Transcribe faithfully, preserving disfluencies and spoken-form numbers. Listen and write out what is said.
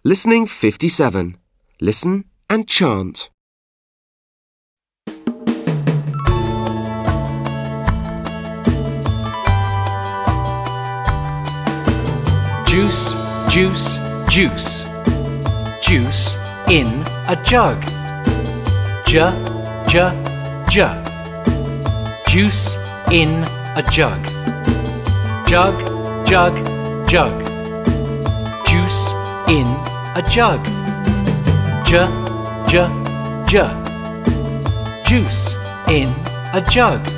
Listening fifty-seven. Listen and chant. Juice, juice, juice. Juice in a jug. J, j, j. Juice in a jug. Jug, jug, jug. Juice in a jug. J, j, j. Juice in a jug.